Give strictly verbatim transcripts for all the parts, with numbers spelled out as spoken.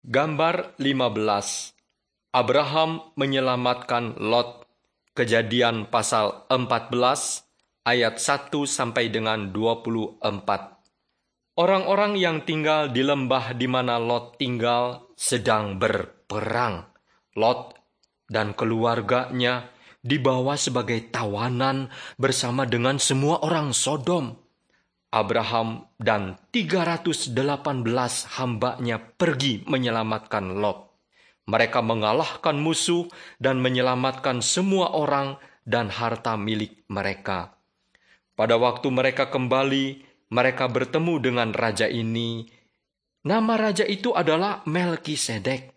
Gambar lima belas. Abraham menyelamatkan Lot. Kejadian pasal empat belas ayat satu sampai dengan dua puluh empat. Orang-orang yang tinggal di lembah di mana Lot tinggal sedang berperang. Lot dan keluarganya dibawa sebagai tawanan bersama dengan semua orang Sodom. Abraham dan tiga ratus delapan belas hambanya pergi menyelamatkan Lot. Mereka mengalahkan musuh dan menyelamatkan semua orang dan harta milik mereka. Pada waktu mereka kembali, mereka bertemu dengan raja ini. Nama raja itu adalah Melkisedek.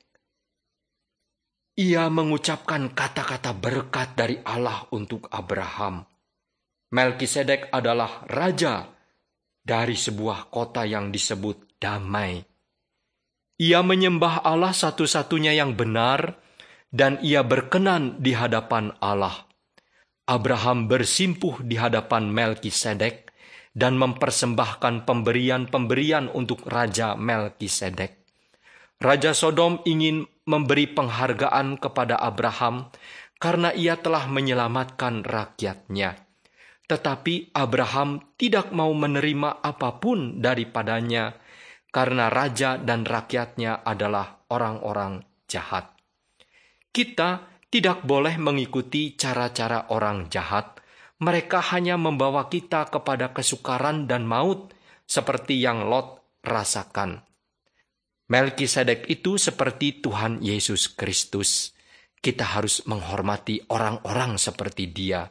Ia mengucapkan kata-kata berkat dari Allah untuk Abraham. Melkisedek adalah raja dari sebuah kota yang disebut damai. Ia menyembah Allah satu-satunya yang benar, dan ia berkenan di hadapan Allah. Abraham bersimpuh di hadapan Melkisedek dan mempersembahkan pemberian-pemberian untuk Raja Melkisedek. Raja Sodom ingin memberi penghargaan kepada Abraham karena ia telah menyelamatkan rakyatnya. Tetapi Abraham tidak mau menerima apapun daripadanya, karena raja dan rakyatnya adalah orang-orang jahat. Kita tidak boleh mengikuti cara-cara orang jahat. Mereka hanya membawa kita kepada kesukaran dan maut, seperti yang Lot rasakan. Melkisedek itu seperti Tuhan Yesus Kristus. Kita harus menghormati orang-orang seperti Dia.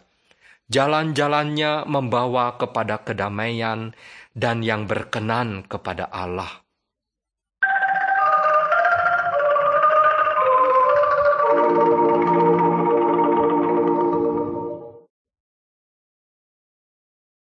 Jalan-jalannya membawa kepada kedamaian dan yang berkenan kepada Allah.